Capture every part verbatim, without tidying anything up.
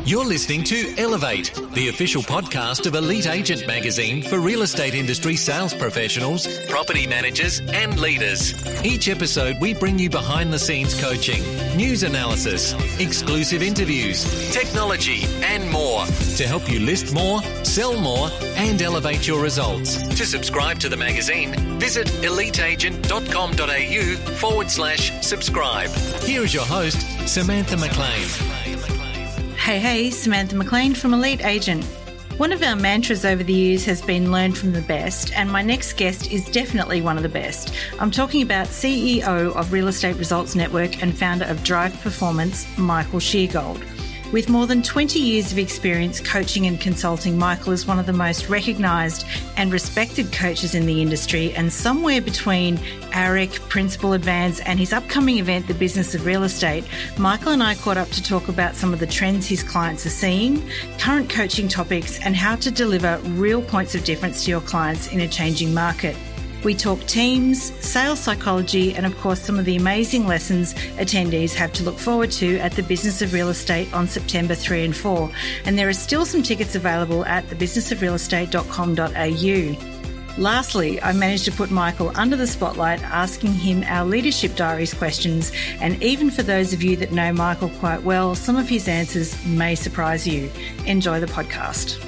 You're listening to Elevate, the official podcast of Elite Agent Magazine for real estate industry sales professionals, property managers and leaders. Each episode we bring you behind the scenes coaching, news analysis, exclusive interviews, technology and more to help you list more, sell more and elevate your results. To subscribe to the magazine, visit eliteagent.com.au forward slash subscribe. Here is your host, Samantha McLean. Hey, hey, Samantha McLean from Elite Agent. One of our mantras over the years has been learn from the best, and my next guest is definitely one of the best. I'm talking about C E O of Real Estate Results Network and founder of Drive Performance, Michael Sheargold. With more than twenty years of experience coaching and consulting, Michael is one of the most recognised and respected coaches in the industry, and somewhere between A R E C, Principal Advance and his upcoming event, The Business of Real Estate, Michael and I caught up to talk about some of the trends his clients are seeing, current coaching topics and how to deliver real points of difference to your clients in a changing market. We talk teams, sales psychology, and of course some of the amazing lessons attendees have to look forward to at the Business of Real Estate on September third and fourth. And there are still some tickets available at the business of real estate dot com dot a u. Lastly, I managed to put Michael under the spotlight asking him our Leadership Diaries questions, and even for those of you that know Michael quite well, some of his answers may surprise you. Enjoy the podcast.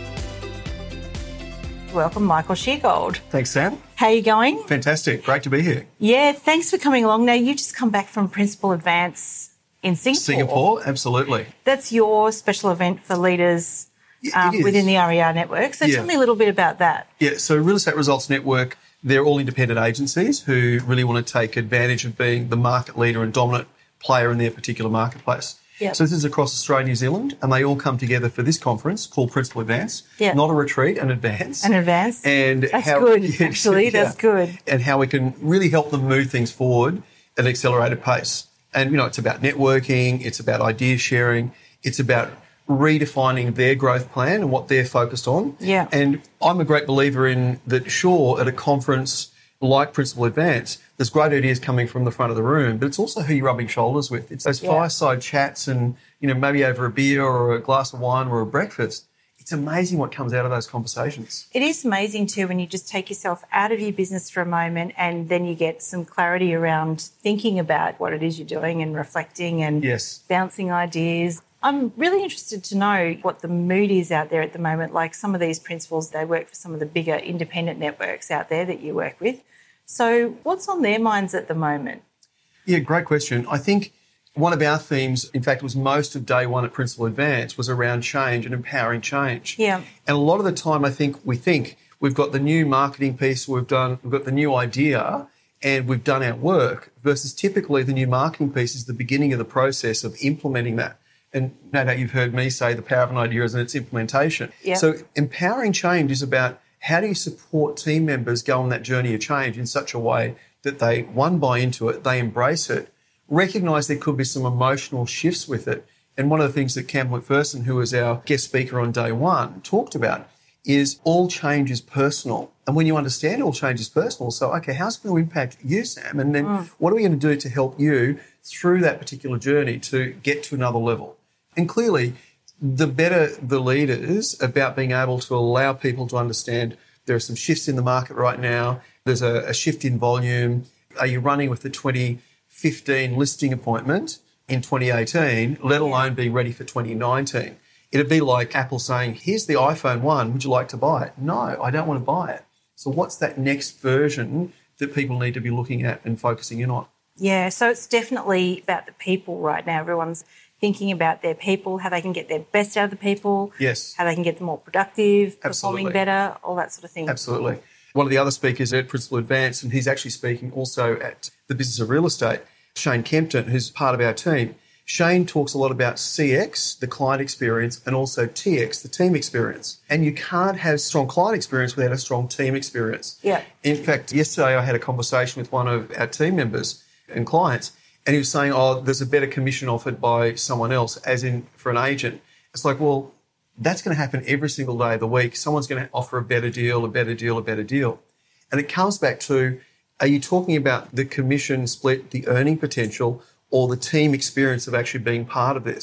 Welcome, Michael Sheargold. Thanks, Sam. How are you going? Fantastic. Great to be here. Yeah, thanks for coming along. Now, you just come back from Principal Advance in Singapore. Singapore, absolutely. That's your special event for leaders Yeah, um, within the R E R network. So Yeah. tell me a little bit about that. Yeah, so Real Estate Results Network, they're all independent agencies who really want to take advantage of being the market leader and dominant player in their particular marketplace. Yep. So this is across Australia and New Zealand, and they all come together for this conference called Principal Advance. Yep. Not a retreat, an advance. An advance. And That's how, good, yeah, actually. yeah. That's good. And how we can really help them move things forward at an accelerated pace. And, you know, it's about networking, it's about idea sharing, it's about redefining their growth plan and what they're focused on. Yeah. And I'm a great believer in that, sure, at a conference like Principal Advance, there's great ideas coming from the front of the room, but it's also who you're rubbing shoulders with. It's those Yeah. fireside chats and, you know, maybe over a beer or a glass of wine or a breakfast. It's amazing what comes out of those conversations. It is amazing too when you just take yourself out of your business for a moment and then you get some clarity around thinking about what it is you're doing and reflecting and Yes. bouncing ideas. I'm really interested to know what the mood is out there at the moment. Like some of these principals, they work for some of the bigger independent networks out there that you work with. So what's on their minds at the moment? Yeah, great question. I think one of our themes, in fact, was most of day one at Principal Advance, was around change and empowering change. Yeah. And a lot of the time, I think we think we've got the new marketing piece, we've done, we've got the new idea, and we've done our work, versus typically the new marketing piece is the beginning of the process of implementing that. And no doubt you've heard me say the power of an idea is in its implementation. Yeah. So empowering change is about how do you support team members go on that journey of change in such a way that they, one, buy into it, they embrace it, recognise there could be some emotional shifts with it. And one of the things that Campbell McPherson, who was our guest speaker on day one, talked about is all change is personal. And when you understand all change is personal, so, okay, how's it going to impact you, Sam? And then mm. what are we going to do to help you through that particular journey to get to another level? And clearly, the better the leaders about being able to allow people to understand there are some shifts in the market right now, there's a, a shift in volume. Are you running with the twenty fifteen listing appointment in twenty eighteen, let alone be ready for twenty nineteen? It'd be like Apple saying, here's the iPhone one, would you like to buy it? No, I don't want to buy it. So what's that next version that people need to be looking at and focusing in on? Yeah, so it's definitely about the people right now. Everyone's thinking about their people, how they can get their best out of the people, yes, how they can get them more productive, Absolutely. performing better, all that sort of thing. Absolutely. One of the other speakers at Principal Advance, and he's actually speaking also at the Business of Real Estate, Shane Kempton, who's part of our team. Shane talks a lot about C X, the client experience, and also T X, the team experience. And you can't have strong client experience without a strong team experience. Yeah. In fact, yesterday I had a conversation with one of our team members and clients, and he was saying, oh, there's a better commission offered by someone else, as in for an agent. It's like, well, that's going to happen every single day of the week. Someone's going to offer a better deal, a better deal, a better deal. And it comes back to, are you talking about the commission split, the earning potential, or the team experience of actually being part of this?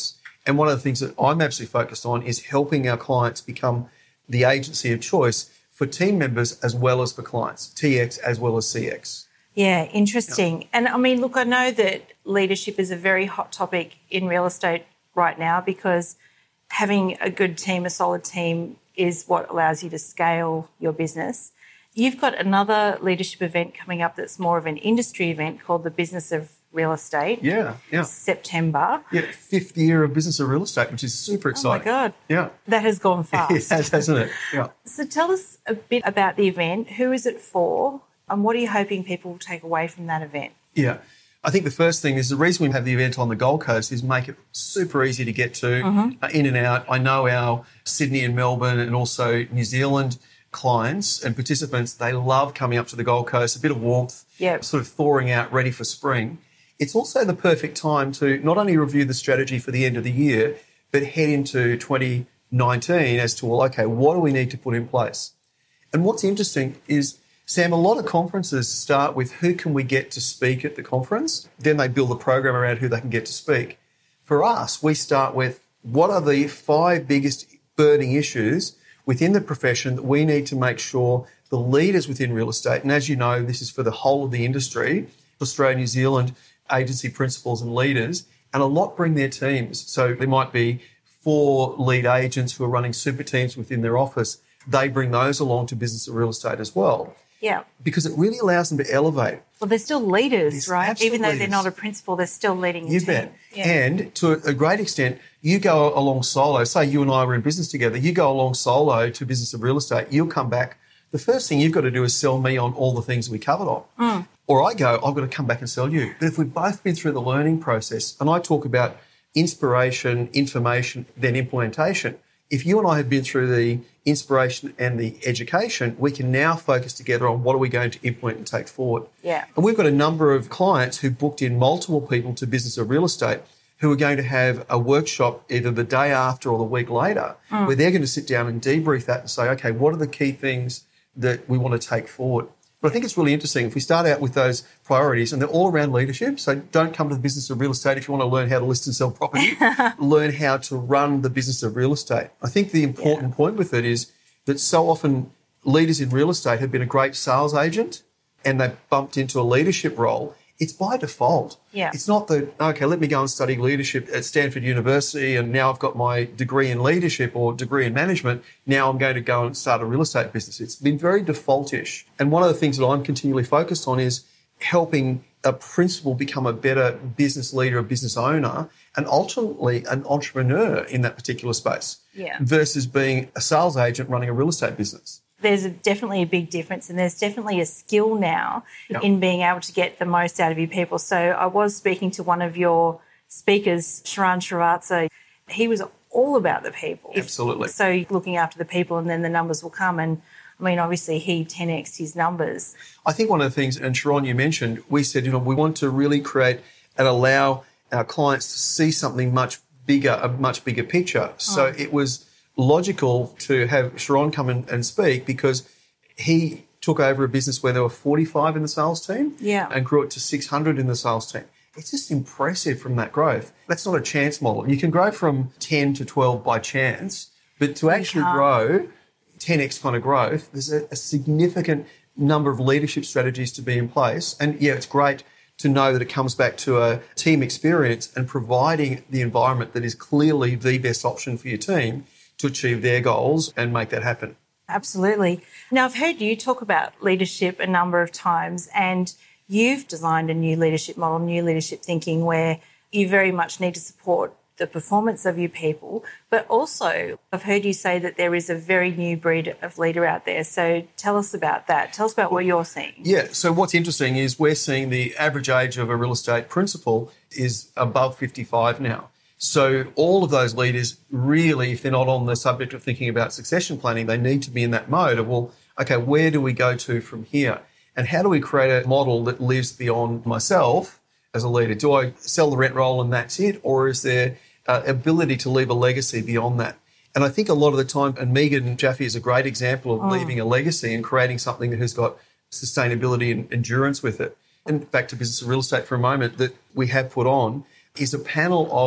And one of the things that I'm absolutely focused on is helping our clients become the agency of choice for team members as well as for clients, T X as well as C X. Yeah, interesting. Yeah. And I mean, look, I know that leadership is a very hot topic in real estate right now because having a good team, a solid team, is what allows you to scale your business. You've got another leadership event coming up that's more of an industry event called the Business of Real Estate. Yeah, yeah. September. Yeah, fifth year of Business of Real Estate, which is super exciting. Oh, my God. Yeah. That has gone fast. It has, hasn't it? Yeah. So tell us a bit about the event. Who is it for? And what are you hoping people will take away from that event? Yeah. I think the first thing is the reason we have the event on the Gold Coast is make it super easy to get to, mm-hmm. uh, in and out. I know our Sydney and Melbourne and also New Zealand clients and participants, they love coming up to the Gold Coast, a bit of warmth, yep. sort of thawing out, ready for spring. It's also the perfect time to not only review the strategy for the end of the year, but head into twenty nineteen as to, well, okay, what do we need to put in place? And what's interesting is, Sam, a lot of conferences start with who can we get to speak at the conference? Then they build a program around who they can get to speak. For us, we start with what are the five biggest burning issues within the profession that we need to make sure the leaders within real estate, and as you know, this is for the whole of the industry, Australia, New Zealand, agency principals and leaders, and a lot bring their teams. So there might be four lead agents who are running super teams within their office. They bring those along to Business of Real Estate as well. Yeah. Because it really allows them to elevate. Well, they're still leaders, They're right? Even though leaders. they're not a principal, they're still leading a You team. bet. Yeah. And to a great extent, you go along solo. Say you and I were in business together. You go along solo to Business of Real Estate. You'll come back. The first thing you've got to do is sell me on all the things we covered on. Mm. Or I go, I've got to come back and sell you. But if we've both been through the learning process, and I talk about inspiration, information, then implementation, if you and I have been through the inspiration and the education, we can now focus together on what are we going to implement and take forward. Yeah. And we've got a number of clients who booked in multiple people to Business of Real Estate who are going to have a workshop either the day after or the week later mm. where they're going to sit down and debrief that and say, okay, what are the key things that we want to take forward? But I think it's really interesting if we start out with those priorities, and they're all around leadership. So don't come to the Business of Real Estate if you want to learn how to list and sell property. Learn how to run the business of real estate. I think the important yeah. point with it is that so often leaders in real estate have been a great sales agent and they've bumped into a leadership role. It's by default. Yeah. It's not that, okay, let me go and study leadership at Stanford University and now I've got my degree in leadership or degree in management. Now I'm going to go and start a real estate business. It's been very defaultish. And one of the things that I'm continually focused on is helping a principal become a better business leader, a business owner, and ultimately an entrepreneur in that particular space yeah. versus being a sales agent running a real estate business. There's a, definitely a big difference, and there's definitely a skill now yep. in being able to get the most out of your people. So I was speaking to one of your speakers, Sharan Srivatsa. He was all about the people. Absolutely. So looking after the people, and then the numbers will come. And I mean, obviously, he ten x'd his numbers. I think one of the things, and Sharon, you mentioned, we said, you know, we want to really create and allow our clients to see something much bigger, a much bigger picture. So oh. it was logical to have Sharon come in and speak because he took over a business where there were forty-five in the sales team yeah. and grew it to six hundred in the sales team. It's just impressive from that growth. That's not a chance model. You can grow from ten to twelve by chance, but to actually grow ten x kind of growth, there's a, a significant number of leadership strategies to be in place. And yeah, it's great to know that it comes back to a team experience and providing the environment that is clearly the best option for your team to achieve their goals and make that happen. Absolutely. Now, I've heard you talk about leadership a number of times, and you've designed a new leadership model, new leadership thinking, where you very much need to support the performance of your people, but also I've heard you say that there is a very new breed of leader out there. So tell us about that. Tell us about what you're seeing. Yeah, so what's interesting is we're seeing the average age of a real estate principal is above fifty-five now. So all of those leaders really, if they're not on the subject of thinking about succession planning, they need to be in that mode of, well, okay, where do we go to from here? And how do we create a model that lives beyond myself as a leader? Do I sell the rent roll and that's it? Or is there uh, ability to leave a legacy beyond that? And I think a lot of the time, and Megan Jaffe is a great example of oh. leaving a legacy and creating something that has got sustainability and endurance with it. And back to Business of Real Estate for a moment, that we have put on is a panel of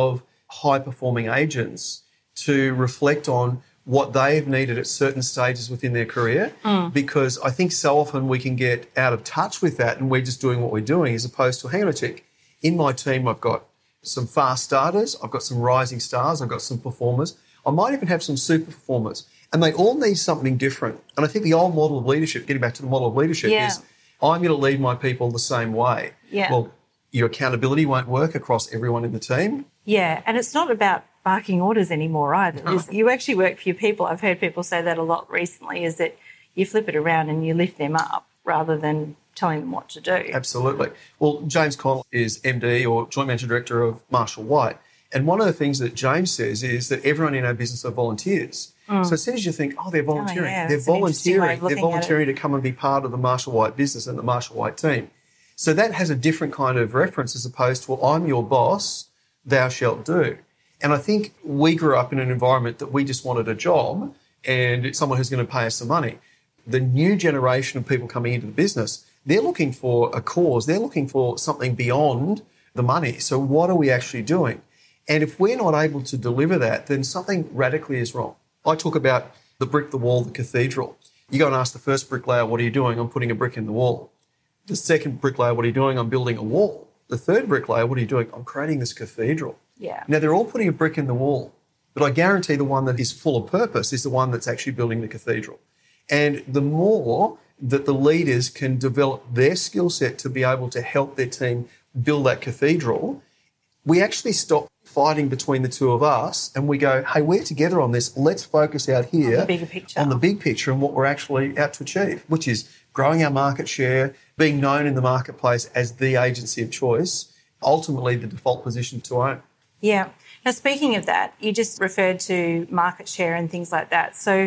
high-performing agents to reflect on what they've needed at certain stages within their career, mm. because I think so often we can get out of touch with that and we're just doing what we're doing as opposed to, hang on a tick, in my team I've got some fast starters, I've got some rising stars, I've got some performers, I might even have some super performers, and they all need something different. And I think the old model of leadership, getting back to the model of leadership, yeah. is I'm going to lead my people the same way. Yeah. Well, your accountability won't work across everyone in the team. Yeah, and it's not about barking orders anymore either. No. You actually work for your people. I've heard people say that a lot recently, is that you flip it around and you lift them up rather than telling them what to do. Absolutely. Well, James Connell is M D or Joint Managing Director of Marshall White. And one of the things that James says is that everyone in our business are volunteers. Mm. So as soon as you think, oh, they're volunteering, oh, yeah, they're volunteering, they're volunteering to come and be part of the Marshall White business and the Marshall White team. So that has a different kind of reference as opposed to, well, I'm your boss, thou shalt do. And I think we grew up in an environment that we just wanted a job and someone who's going to pay us some money. The new generation of people coming into the business, they're looking for a cause. They're looking for something beyond the money. So what are we actually doing? And if we're not able to deliver that, then something radically is wrong. I talk about the brick, the wall, the cathedral. You go and ask the first bricklayer, what are you doing? I'm putting a brick in the wall. The second bricklayer, what are you doing? I'm building a wall. The third bricklayer, what are you doing? I'm creating this cathedral. Yeah. Now, they're all putting a brick in the wall, but I guarantee the one that is full of purpose is the one that's actually building the cathedral. And the more that the leaders can develop their skill set to be able to help their team build that cathedral, we actually stop fighting between the two of us and we go, hey, we're together on this. Let's focus out here on the bigger picture, on the big picture and what we're actually out to achieve, which is growing our market share, being known in the marketplace as the agency of choice, ultimately the default position to own. Yeah. Now, speaking of that, you just referred to market share and things like that. So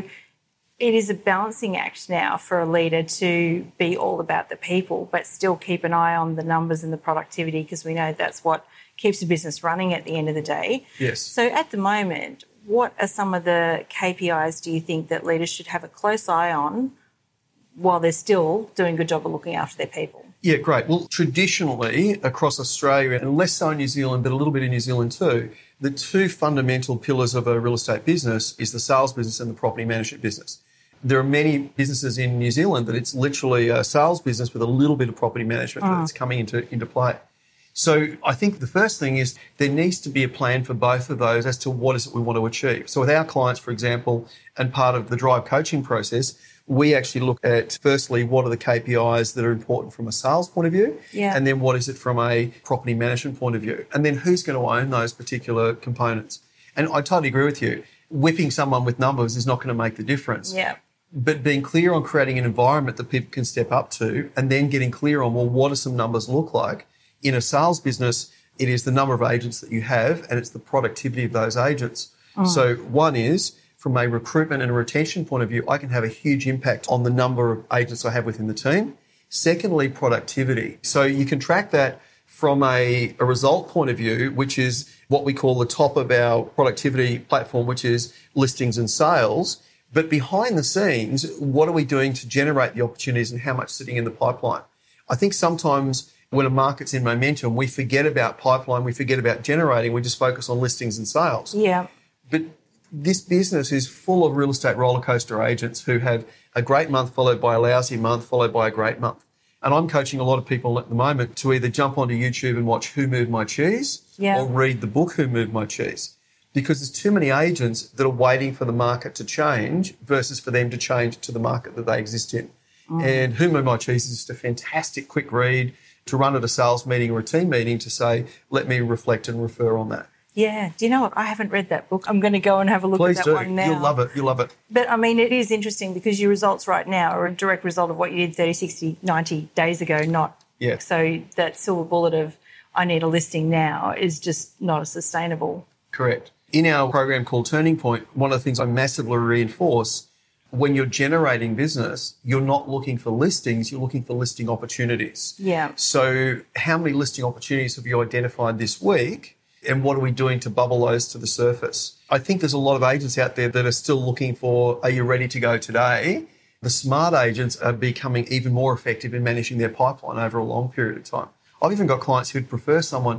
it is a balancing act now for a leader to be all about the people, but still keep an eye on the numbers and the productivity, because we know that's what keeps the business running at the end of the day. Yes. So at the moment, what are some of the K P Is do you think that leaders should have a close eye on while they're still doing a good job of looking after their people? Yeah, great. Well, traditionally across Australia, and less so in New Zealand, but a little bit in New Zealand too, the two fundamental pillars of a real estate business is the sales business and the property management business. There are many businesses in New Zealand that it's literally a sales business with a little bit of property management mm. that's coming into, into play. So I think the first thing is there needs to be a plan for both of those as to what is it we want to achieve. So with our clients, for example, and part of the Drive coaching process, we actually look at, firstly, what are the K P Is that are important from a sales point of view, yeah. and then what is it from a property management point of view, and then who's going to own those particular components. And I totally agree with you. Whipping someone with numbers is not going to make the difference. Yeah. But being clear on creating an environment that people can step up to, and then getting clear on, well, what do some numbers look like? In a sales business, it is the number of agents that you have and it's the productivity of those agents. Mm. So one is, from a recruitment and a retention point of view, I can have a huge impact on the number of agents I have within the team. Secondly, productivity. So you can track that from a, a result point of view, which is what we call the top of our productivity platform, which is listings and sales. But behind the scenes, what are we doing to generate the opportunities and how much sitting in the pipeline? I think sometimes when a market's in momentum, we forget about pipeline, we forget about generating, we just focus on listings and sales. Yeah. But this business is full of real estate roller coaster agents who have a great month followed by a lousy month followed by a great month. And I'm coaching a lot of people at the moment to either jump onto YouTube and watch Who Moved My Cheese yeah. or read the book Who Moved My Cheese, because there's too many agents that are waiting for the market to change versus for them to change to the market that they exist in. Mm. And Who Moved My Cheese is just a fantastic quick read to run at a sales meeting or a team meeting to say, let me reflect and refer on that. Yeah. Do you know what? I haven't read that book. I'm going to go and have a look Please at that do. one now. You'll love it. You'll love it. But, I mean, it is interesting because your results right now are a direct result of what you did thirty, sixty, ninety days ago, not yeah. So that silver bullet of I need a listing now is just not a sustainable. Correct. In our program called Turning Point, one of the things I massively reinforce, when you're generating business, you're not looking for listings, you're looking for listing opportunities. Yeah. So how many listing opportunities have you identified this week, and what are we doing to bubble those to the surface? I think there's a lot of agents out there that are still looking for, are you ready to go today? The smart agents are becoming even more effective in managing their pipeline over a long period of time. I've even got clients who'd prefer someone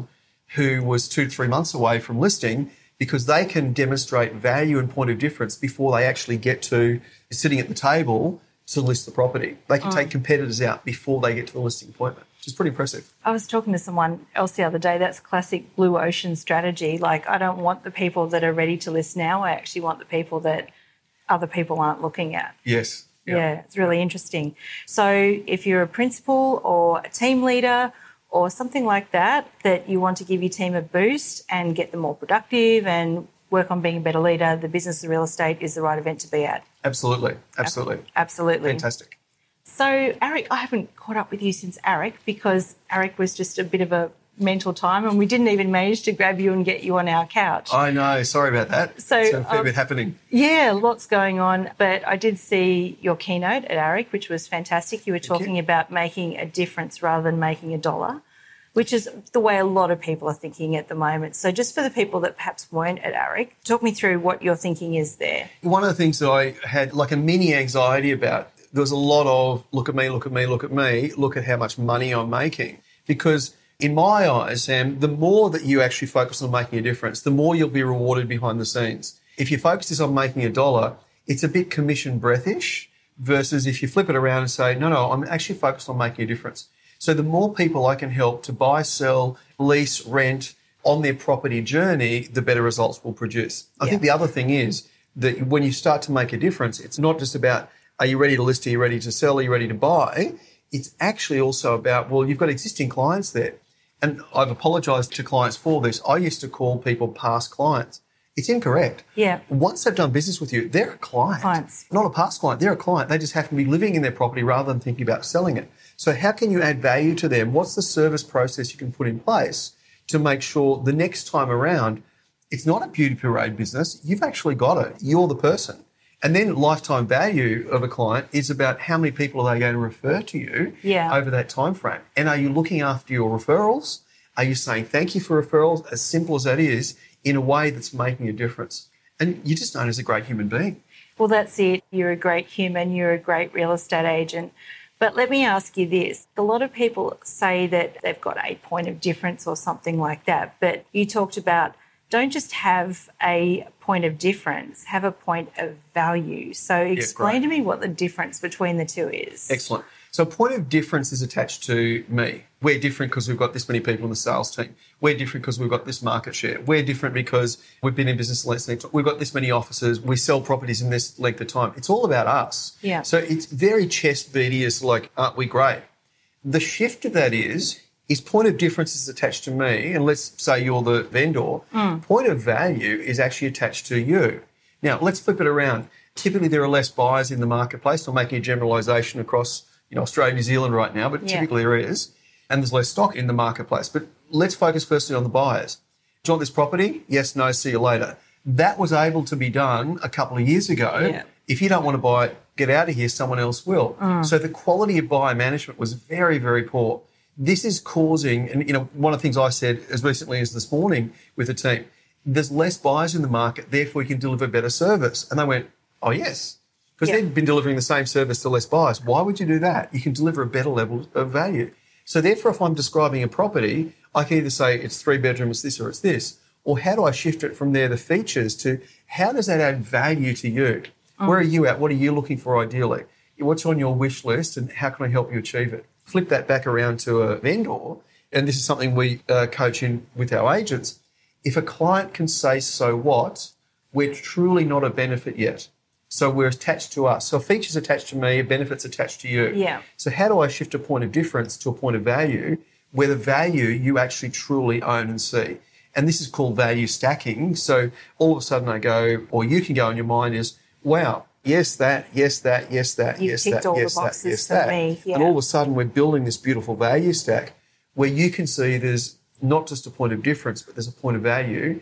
who was two to three months away from listing because they can demonstrate value and point of difference before they actually get to sitting at the table to list the property. They can mm. take competitors out before they get to the listing appointment, which is pretty impressive. I was talking to someone else the other day. That's classic blue ocean strategy. Like, I don't want the people that are ready to list now. I actually want the people that other people aren't looking at. Yes. Yeah, yeah it's really interesting. So if you're a principal or a team leader or something like that, that you want to give your team a boost and get them more productive and work on being a better leader, the Business of Real Estate is the right event to be at. Absolutely. Absolutely. Absolutely. Fantastic. So, Eric, I haven't caught up with you since Eric because Eric was just a bit of a mental time and we didn't even manage to grab you and get you on our couch. I know. Sorry about that. So, There's a fair um, bit happening. Yeah, lots going on. But I did see your keynote at Eric, which was fantastic. You were talking you. about making a difference rather than making a dollar, which is the way a lot of people are thinking at the moment. So just for the people that perhaps weren't at Eric, talk me through what your thinking is there. One of the things that I had like a mini anxiety about, there was a lot of look at me, look at me, look at me, look at how much money I'm making. Because in my eyes, Sam, the more that you actually focus on making a difference, the more you'll be rewarded behind the scenes. If your focus is on making a dollar, it's a bit commission breathish versus if you flip it around and say, no, no, I'm actually focused on making a difference. So the more people I can help to buy, sell, lease, rent on their property journey, the better results we'll produce. I yeah. think the other thing is that when you start to make a difference, it's not just about, are you ready to list, are you ready to sell, are you ready to buy? It's actually also about, well, you've got existing clients there. And I've apologised to clients for this. I used to call people past clients. It's incorrect. Yeah. Once they've done business with you, they're a client. Clients. Not a past client. They're a client. They just happen to be living in their property rather than thinking about selling it. So how can you add value to them? What's the service process you can put in place to make sure the next time around, it's not a beauty parade business. You've actually got it. You're the person. And then lifetime value of a client is about how many people are they going to refer to you yeah. over that time frame. And are you looking after your referrals? Are you saying thank you for referrals, as simple as that is, in a way that's making a difference? And you're just known as a great human being. Well, that's it. You're a great human. You're a great real estate agent. But let me ask you this. A lot of people say that they've got a point of difference or something like that. But you talked about don't just have a point of difference, have a point of value. So explain yeah, to me what the difference between the two is. Excellent. So a point of difference is attached to me. We're different because we've got this many people in the sales team. We're different because we've got this market share. We're different because we've been in business less than we've got this many offices. We sell properties in this length of time. It's all about us. Yeah. So it's very chest beaty as like, aren't we great? The shift of that is, is point of difference is attached to me, and let's say you're the vendor. Mm. Point of value is actually attached to you. Now, let's flip it around. Typically, there are less buyers in the marketplace. I'm making a generalisation across you know, Australia, New Zealand right now, but yeah. typically there is. And there's less stock in the marketplace. But let's focus firstly on the buyers. Do you want this property? Yes, no, see you later. That was able to be done a couple of years ago. Yeah. If you don't want to buy it, get out of here, someone else will. Mm. So the quality of buyer management was very, very poor. This is causing, and you know, one of the things I said as recently as this morning with the team, there's less buyers in the market, therefore we can deliver better service. And they went, oh, yes. Because yeah. they've been delivering the same service to less buyers. Why would you do that? You can deliver a better level of value. So therefore, if I'm describing a property, I can either say it's three bedrooms, this or it's this. Or how do I shift it from there, the features, to how does that add value to you? Mm. Where are you at? What are you looking for ideally? What's on your wish list and how can I help you achieve it? Flip that back around to a vendor, and this is something we uh, coach in with our agents. If a client can say, so what, we're truly not a benefit yet. So we're attached to us. So a feature's attached to me, a benefit's attached to you. Yeah. So how do I shift a point of difference to a point of value where the value you actually truly own and see? And this is called value stacking. So all of a sudden I go, or you can go in your mind is, wow, yes, that, yes, that, yes, that, You've yes, ticked that, all yes, the that, boxes yes, for that. me. Yeah. And all of a sudden we're building this beautiful value stack where you can see there's not just a point of difference, but there's a point of value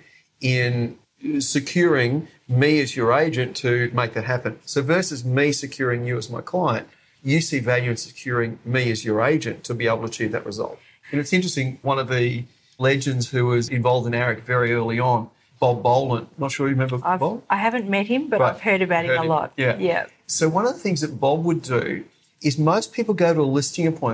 in securing me as your agent to make that happen. So versus me securing you as my client, you see value in securing me as your agent to be able to achieve that result. And it's interesting, one of the legends who was involved in ARIC very early on, Bob Boland, not sure you remember I've, Bob? I haven't met him, but Right. I've heard about Heard him a him. lot. Yeah. yeah. So one of the things that Bob would do is most people go to a listing appointment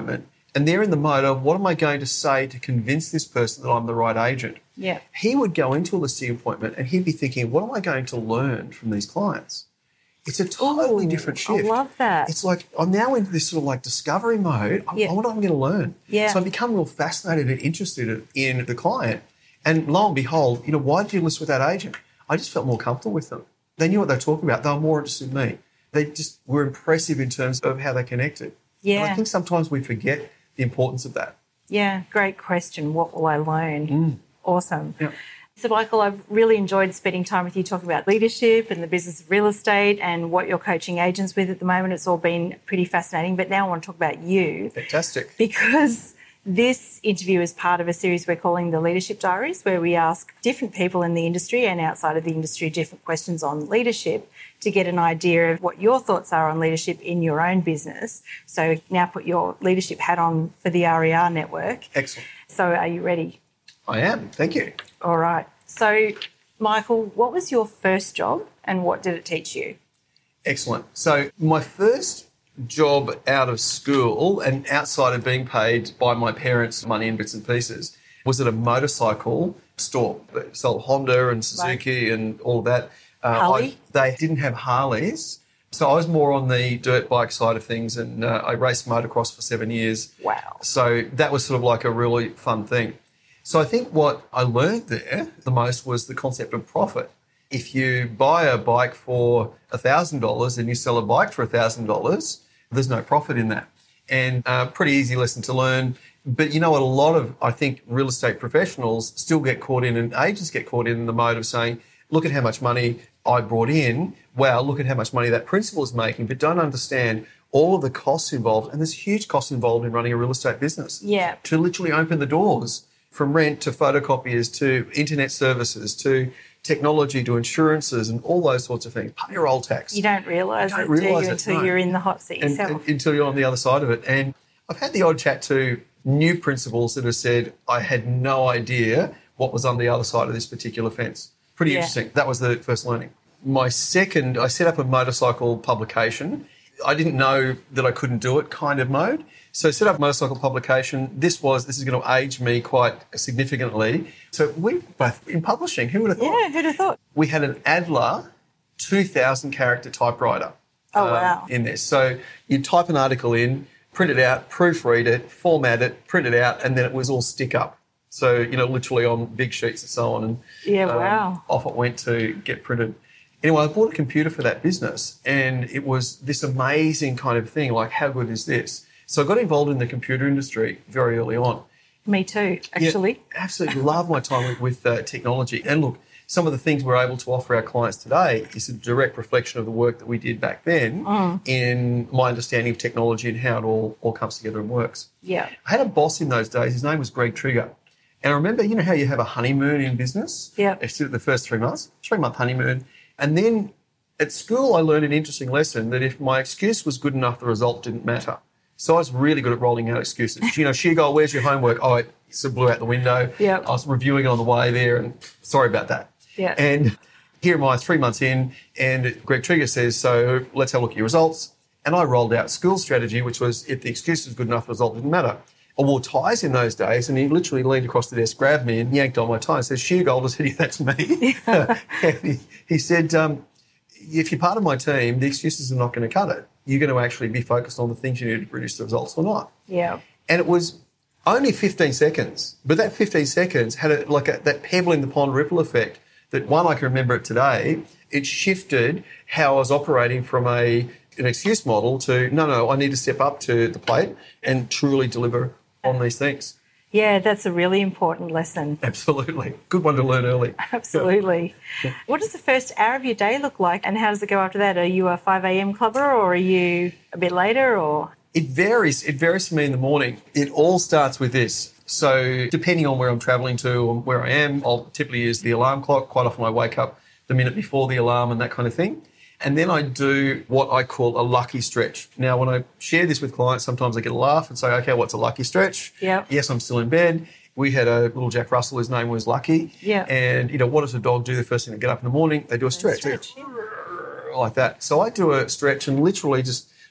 and they're in the mode of what am I going to say to convince this person that I'm the right agent? Yeah. He would go into a listing appointment and he'd be thinking, what am I going to learn from these clients? It's a totally Ooh, different shift. I love that. It's like I'm now into this sort of like discovery mode. I, Yeah. I wonder what I'm going to learn. Yeah. So I become real fascinated and interested in the client. And lo and behold, you know, why did you list with that agent? I just felt more comfortable with them. They knew what they were talking about. They were more interested in me. They just were impressive in terms of how they connected. Yeah. And I think sometimes we forget the importance of that. Yeah, great question. What will I learn? Mm. Awesome. Yeah. So, Michael, I've really enjoyed spending time with you talking about leadership and the business of real estate and what you're coaching agents with at the moment. It's all been pretty fascinating. But now I want to talk about you. Fantastic. Because this interview is part of a series we're calling the Leadership Diaries, where we ask different people in the industry and outside of the industry different questions on leadership to get an idea of what your thoughts are on leadership in your own business. So now put your leadership hat on for the R E R network. Excellent. So are you ready? I am. Thank you. All right. So, Michael, what was your first job and what did it teach you? Excellent. So my first job out of school and outside of being paid by my parents money in bits and pieces was at a motorcycle store. They sold Honda and Suzuki right. and all of that. Uh, Harley? I, they didn't have Harleys. So I was more on the dirt bike side of things, and uh, I raced motocross for seven years. Wow. So that was sort of like a really fun thing. So I think what I learned there the most was the concept of profit. If you buy a bike for one thousand dollars and you sell a bike for one thousand dollars, there's no profit in that. And a uh, pretty easy lesson to learn. But you know what, a lot of, I think, real estate professionals still get caught in, and agents get caught in the mode of saying, look at how much money I brought in. Wow, look at how much money that principal is making, but don't understand all of the costs involved. And there's huge costs involved in running a real estate business. Yeah. To literally open the doors, from rent to photocopiers to internet services to technology to insurances and all those sorts of things, payroll tax. You don't realise it, realise do you, it, until no. you're in the hot seat and, yourself. and, until you're on the other side of it. And I've had the odd chat to new principals that have said, I had no idea what was on the other side of this particular fence. Pretty Yeah. interesting. That was the first learning. My second, I set up a motorcycle publication. I didn't know that I couldn't do it kind of mode. So set up a motorcycle publication. This was, this is going to age me quite significantly. So we both in publishing, who would have thought? Yeah, who'd have thought? We had an Adler two thousand character typewriter. Oh, um, wow. In this. So you type an article in, print it out, proofread it, format it, print it out, and then it was all stick up. So, you know, literally on big sheets and so on. And Yeah, um, wow. off it went to get printed. Anyway, I bought a computer for that business, and it was this amazing kind of thing, like, how good is this? So I got involved in the computer industry very early on. Me too, actually. Yeah, absolutely love my time with, with uh, technology. And look, some of the things we're able to offer our clients today is a direct reflection of the work that we did back then Mm. in my understanding of technology and how it all, all comes together and works. Yeah. I had a boss in those days. His name was Greg Trigger. And I remember, you know how you have a honeymoon in business? Yeah. I did it the first three months, three-month honeymoon. And then at school, I learned an interesting lesson that if my excuse was good enough, the result didn't matter. So I was really good at rolling out excuses. You know, Sheargold, where's your homework? Oh, it sort of blew out the window. Yeah. I was reviewing it on the way there, and sorry about that. Yeah. And here am I, three months in, and Greg Trigger says, so let's have a look at your results. And I rolled out school strategy, which was if the excuse was good enough, the result didn't matter. I wore ties in those days, and he literally leaned across the desk, grabbed me, and yanked on my tie and says, Sheargold. I said, yeah, that's me. And he, he said, um, if you're part of my team, the excuses are not going to cut it. You're going to actually be focused on the things you need to produce the results or not. Yeah. And it was only fifteen seconds, but that fifteen seconds had a, like a, that pebble in the pond ripple effect that, one, I can remember it today. It shifted how I was operating from a an excuse model to, no, no, I need to step up to the plate and truly deliver on these things. Yeah, that's a really important lesson. Absolutely. Good one to learn early. Absolutely. Yeah. What does the first hour of your day look like, and how does it go after that? Are you a five a.m. clubber, or are you a bit later, or...? It varies. It varies for me in the morning. It all starts with this. So depending on where I'm travelling to or where I am, I'll typically use the alarm clock. Quite often I wake up the minute before the alarm and that kind of thing. And then I do what I call a lucky stretch. Now, when I share this with clients, sometimes I get a laugh and say, okay, what's a lucky stretch? Yep. Yes, I'm still in bed. We had a little Jack Russell, his name was Lucky. Yeah. And, you know, what does a dog do the first thing they get up in the morning? They do a stretch. stretch. Like that. So I do a stretch and literally just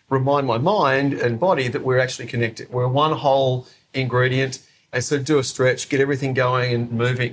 remind my mind and body that we're actually connected. We're one whole ingredient. And so do a stretch, get everything going and moving.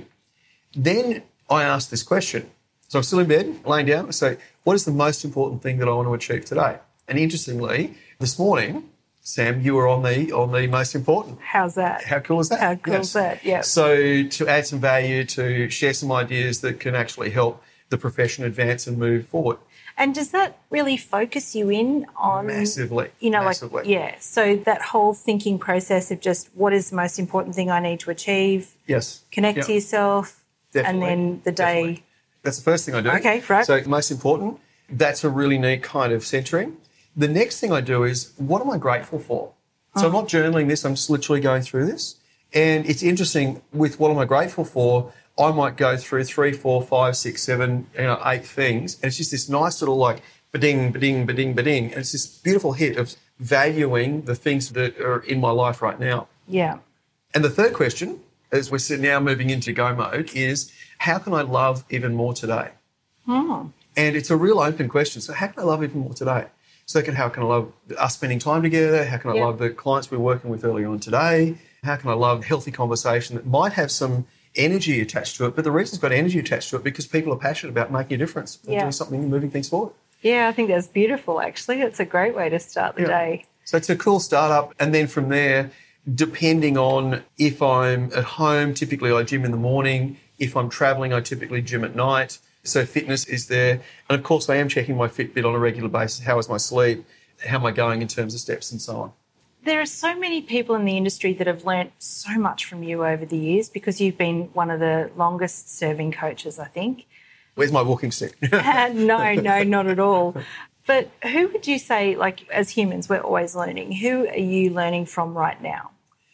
Then I ask this question. So I'm still in bed, laying down. I say, what is the most important thing that I want to achieve today? And interestingly, this morning, Sam, you were on the on the most important. How's that? How cool is that? How cool Yes. is that? Yeah. So to add some value, to share some ideas that can actually help the profession advance and move forward. And does that really focus you in on Massively. You know, massively. like yeah. So that whole thinking process of just what is the most important thing I need to achieve? Yes. Connect Yep. to yourself, Definitely. and then the day. Definitely. That's the first thing I do. Okay, right. So most important, that's a really neat kind of centering. The next thing I do is, what am I grateful for? So Oh. I'm not journaling this, I'm just literally going through this. And it's interesting, with what am I grateful for, I might go through three, four, five, six, seven, you know, eight things. And it's just this nice little like ba-ding, ba-ding, ba-ding, ba-ding. And it's this beautiful hit of valuing the things that are in my life right now. Yeah. And the third question, as we're now moving into go mode, is how can I love even more today? Oh. And it's a real open question. So how can I love even more today? So can, how can I love us spending time together? How can I Yeah. love the clients we're working with earlier on today? How can I love healthy conversation that might have some energy attached to it? But the reason it's got energy attached to it because people are passionate about making a difference and Yeah. doing something and moving things forward. Yeah, I think that's beautiful, actually. It's a great way to start the Yeah. day. So it's a cool startup. And then from there, depending on if I'm at home, typically I gym in the morning. If I'm traveling, I typically gym at night. So fitness is there. And of course, I am checking my Fitbit on a regular basis. How is my sleep? How am I going in terms of steps and so on? There are so many people in the industry that have learnt so much from you over the years because you've been one of the longest serving coaches, I think. Where's my walking stick? Uh, no, no, not at all. But who would you say, like, as humans, we're always learning. Who are you learning from right now?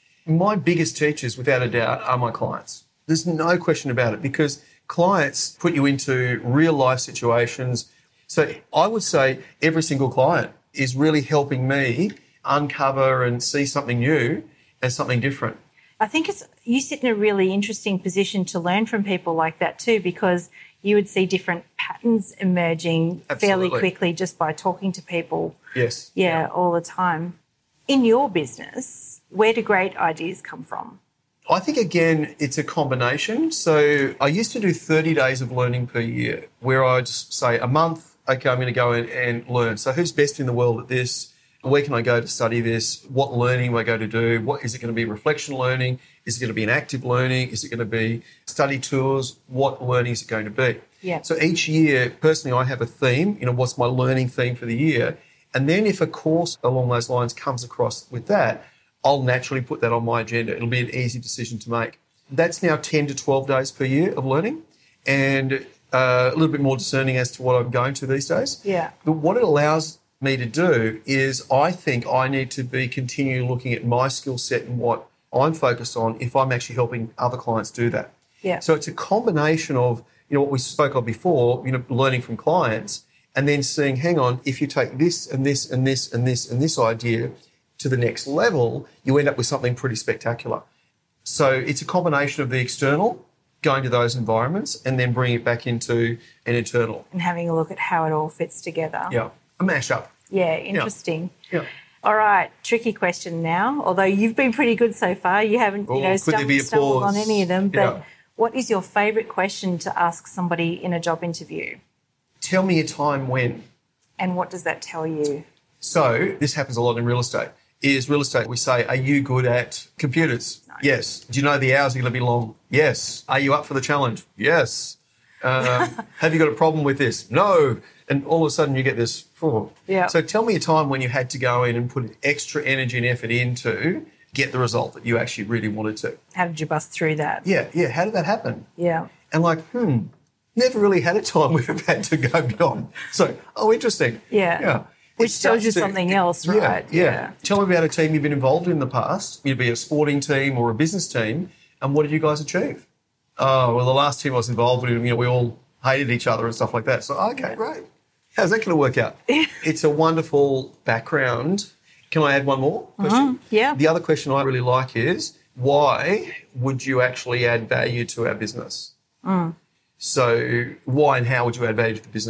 My biggest teachers, without a doubt, are my clients. There's no question about it because clients put you into real life situations. So I would say every single client is really helping me uncover and see something new and something different. I think it's you sit in a really interesting position to learn from people like that too, because you would see different patterns emerging fairly Absolutely. quickly just by talking to people. Yes. Yeah, all the time. In your business, where do great ideas come from? I think, again, it's a combination. So I used to do thirty days of learning per year where I just say a month, okay, I'm going to go in and learn. So who's best in the world at this? Where can I go to study this? What learning am I going to do? What is it going to be? Reflection learning? Is it going to be an active learning? Is it going to be study tours? What learning is it going to be? Yeah. So each year, personally, I have a theme. You know, what's my learning theme for the year? And then if a course along those lines comes across with that, I'll naturally put that on my agenda. It'll be an easy decision to make. That's now ten to twelve days per year of learning and uh, a little bit more discerning as to what I'm going to these days. Yeah. But what it allows me to do is I think I need to be continually looking at my skill set and what I'm focused on if I'm actually helping other clients do that. Yeah. So it's a combination of, you know, what we spoke of before, you know, learning from clients and then seeing, hang on, if you take this and this and this and this and this idea to the next level, you end up with something pretty spectacular. So it's a combination of the external, going to those environments, and then bringing it back into an internal. And having a look at how it all fits together. Yeah, a mashup. Yeah, interesting. Yeah. All right, tricky question now. Although you've been pretty good so far, you haven't, you Oh, know, could there be stumbled, a stumbled on pause? any of them. But Yeah. what is your favourite question to ask somebody in a job interview? Tell me a time when. And what does that tell you? So this happens a lot in real estate. Is real estate, we say, are you good at computers? No. Yes. Do you know the hours are going to be long? Yes. Are you up for the challenge? Yes. Um, have you got a problem with this? No. And all of a sudden you get this. Oh. Yeah. So tell me a time when you had to go in and put extra energy and effort into get the result that you actually really wanted to. How did you bust through that? Yeah, yeah. How did that happen? Yeah. And like, hmm, never really had a time where we've had to go beyond. So, oh, interesting. Yeah. Yeah. Which It tells you starts to- something else, yeah, right? Yeah, Yeah. Tell me about a team you've been involved in in the past. You'd be a sporting team or a business team, and what did you guys achieve? Oh, well, the last team I was involved with, you know, we all hated each other and stuff like that. So, okay, great. How's that going to work out? It's a wonderful background. Can I add one more question? Mm-hmm. Yeah. The other question I really like is, why would you actually add value to our business? Mm. So why and how would you add value to the business?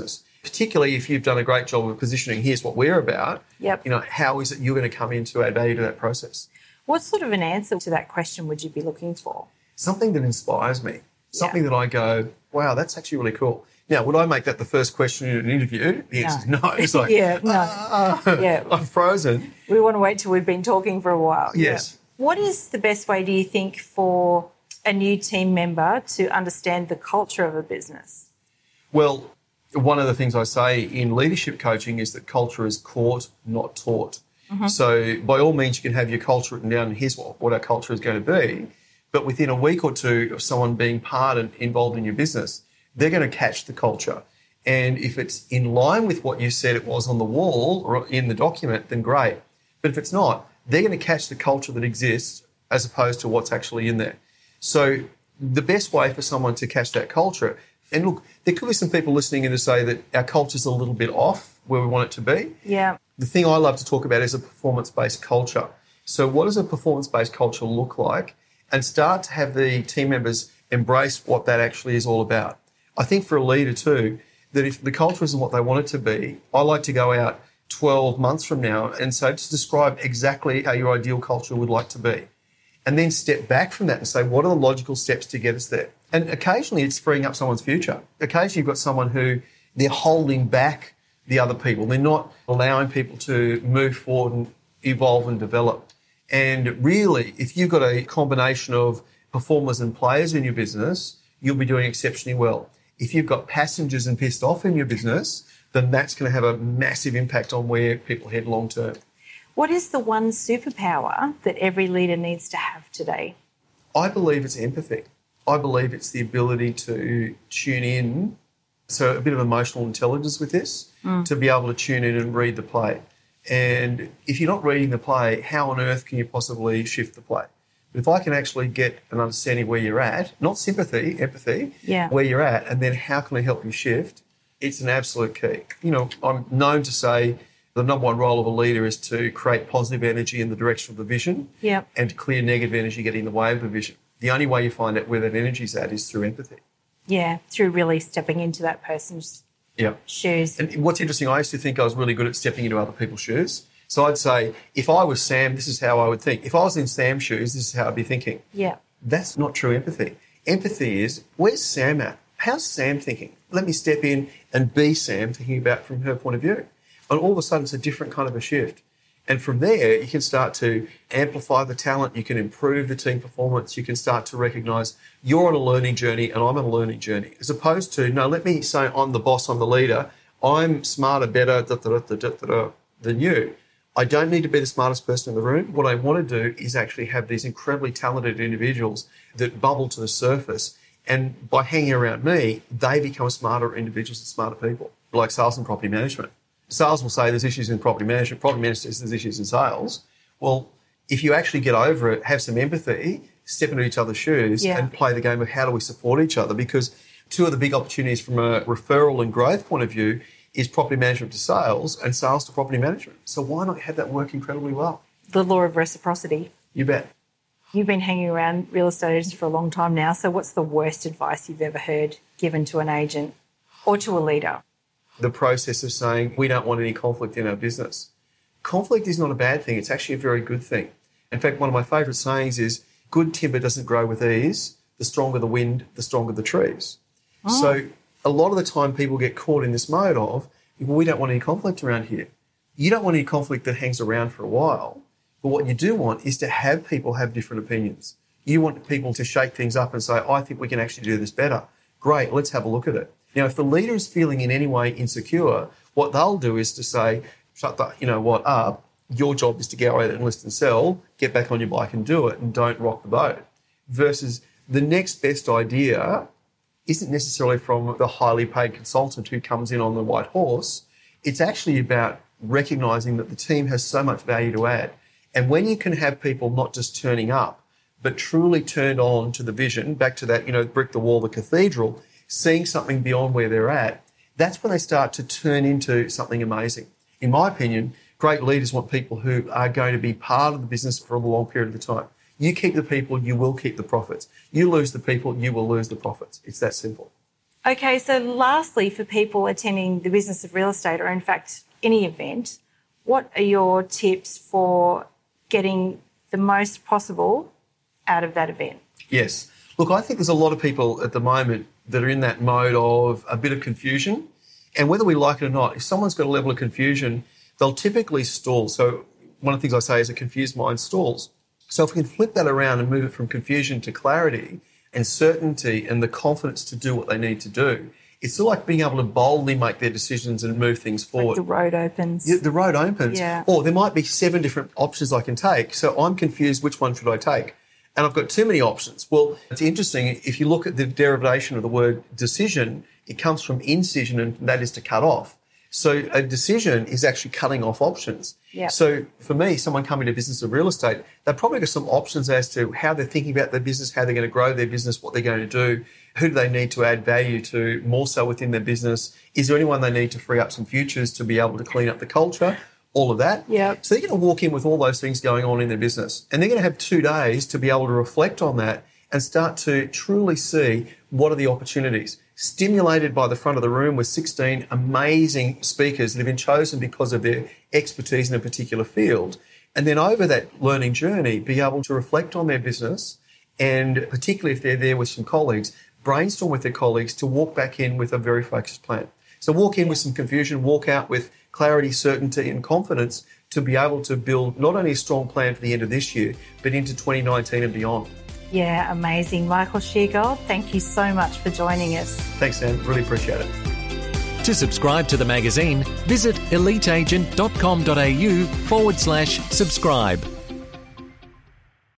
particularly if you've done a great job of positioning, here's what we're about, Yep. you know, how is it you're going to come in to add value to that process? What sort of an answer to that question would you be looking for? Something that inspires me, something Yeah. that I go, wow, that's actually really cool. Now, would I make that the first question in an interview? The answer is no. It's like, yeah, no. ah, Yeah. I'm frozen. We want to wait till we've been talking for a while. Yes. Yeah. What is the best way, do you think, for a new team member to understand the culture of a business? Well, one of the things I say in leadership coaching is that culture is caught, not taught. Mm-hmm. So by all means, you can have your culture written down and here's what, what our culture is going to be. But within a week or two of someone being part and involved in your business, they're going to catch the culture. And if it's in line with what you said it was on the wall or in the document, then great. But if it's not, they're going to catch the culture that exists as opposed to what's actually in there. So the best way for someone to catch that culture, and look, there could be some people listening in to say that our culture's a little bit off where we want it to be. Yeah. The thing I love to talk about is a performance-based culture. So what does a performance-based culture look like? And start to have the team members embrace what that actually is all about. I think for a leader too, that if the culture isn't what they want it to be, I like to go out twelve months from now and say, just describe exactly how your ideal culture would like to be. And then step back from that and say, what are the logical steps to get us there? And occasionally it's freeing up someone's future. Occasionally you've got someone who they're holding back the other people. They're not allowing people to move forward and evolve and develop. And really, if you've got a combination of performers and players in your business, you'll be doing exceptionally well. If you've got passengers and pissed off in your business, then that's going to have a massive impact on where people head long term. What is the one superpower that every leader needs to have today? I believe it's empathy. I believe it's the ability to tune in, so a bit of emotional intelligence with this, mm. to be able to tune in and read the play. And if you're not reading the play, how on earth can you possibly shift the play? But if I can actually get an understanding where you're at, not sympathy, empathy, yeah. where you're at, and then how can I help you shift, it's an absolute key. You know, I'm known to say the number one role of a leader is to create positive energy in the direction of the vision yep. and to clear negative energy getting in the way of the vision. The only way you find out where that energy's at is through empathy. Yeah, through really stepping into that person's yeah. shoes. And what's interesting, I used to think I was really good at stepping into other people's shoes. So I'd say, if I was Sam, this is how I would think. If I was in Sam's shoes, this is how I'd be thinking. Yeah. That's not true empathy. Empathy is, where's Sam at? How's Sam thinking? Let me step in and be Sam, thinking about from her point of view. And all of a sudden, it's a different kind of a shift. And from there, you can start to amplify the talent. You can improve the team performance. You can start to recognise you're on a learning journey and I'm on a learning journey. As opposed to, no, let me say I'm the boss, I'm the leader. I'm smarter, better da, da, da, da, da, da, than you. I don't need to be the smartest person in the room. What I want to do is actually have these incredibly talented individuals that bubble to the surface. And by hanging around me, they become smarter individuals and smarter people, like sales and property management. Sales will say there's issues in property management. Property management says there's issues in sales. Well, if you actually get over it, have some empathy, step into each other's shoes yeah. and play the game of how do we support each other? Because two of the big opportunities from a referral and growth point of view is property management to sales and sales to property management. So why not have that work incredibly well? The law of reciprocity. You bet. You've been hanging around real estate agents for a long time now. So what's the worst advice you've ever heard given to an agent or to a leader? The process of saying we don't want any conflict in our business. Conflict is not a bad thing. It's actually a very good thing. In fact, one of my favourite sayings is good timber doesn't grow with ease. The stronger the wind, the stronger the trees. Oh. So a lot of the time people get caught in this mode of, well, we don't want any conflict around here. You don't want any conflict that hangs around for a while. But what you do want is to have people have different opinions. You want people to shake things up and say, I think we can actually do this better. Great, let's have a look at it. Now, if the leader is feeling in any way insecure, what they'll do is to say, shut the, you know what, up. Your job is to go out and list and sell, get back on your bike and do it, and don't rock the boat. Versus the next best idea isn't necessarily from the highly paid consultant who comes in on the white horse. It's actually about recognising that the team has so much value to add. And when you can have people not just turning up, but truly turned on to the vision, back to that, you know, brick the wall, the cathedral, seeing something beyond where they're at, that's when they start to turn into something amazing. In my opinion, great leaders want people who are going to be part of the business for a long period of time. You keep the people, you will keep the profits. You lose the people, you will lose the profits. It's that simple. Okay, so lastly, for people attending the Business of Real Estate, or in fact any event, what are your tips for getting the most possible out of that event? Yes. Look, I think there's a lot of people at the moment that are in that mode of a bit of confusion. And whether we like it or not, if someone's got a level of confusion, they'll typically stall. So one of the things I say is a confused mind stalls. So if we can flip that around and move it from confusion to clarity and certainty and the confidence to do what they need to do, it's still like being able to boldly make their decisions and move things forward. Like the road opens. Yeah, the road opens. Yeah. Or there might be seven different options I can take. So I'm confused, which one should I take? And I've got too many options. Well, it's interesting. If you look at the derivation of the word decision, it comes from incision, and that is to cut off. So a decision is actually cutting off options. Yep. So for me, someone coming to business of real estate, they've probably got some options as to how they're thinking about their business, how they're going to grow their business, what they're going to do, who do they need to add value to more so within their business. Is there anyone they need to free up some futures to be able to clean up the culture? All of that. Yep. So they're going to walk in with all those things going on in their business, and they're going to have two days to be able to reflect on that and start to truly see what are the opportunities. Stimulated by the front of the room with sixteen amazing speakers that have been chosen because of their expertise in a particular field. And then over that learning journey, be able to reflect on their business, and particularly if they're there with some colleagues, brainstorm with their colleagues to walk back in with a very focused plan. So walk in with some confusion, walk out with clarity, certainty and confidence to be able to build not only a strong plan for the end of this year, but into twenty nineteen and beyond. Yeah, amazing. Michael Sheargold, thank you so much for joining us. Thanks, Sam. Really appreciate it. To subscribe to the magazine, visit eliteagent.com.au forward slash subscribe.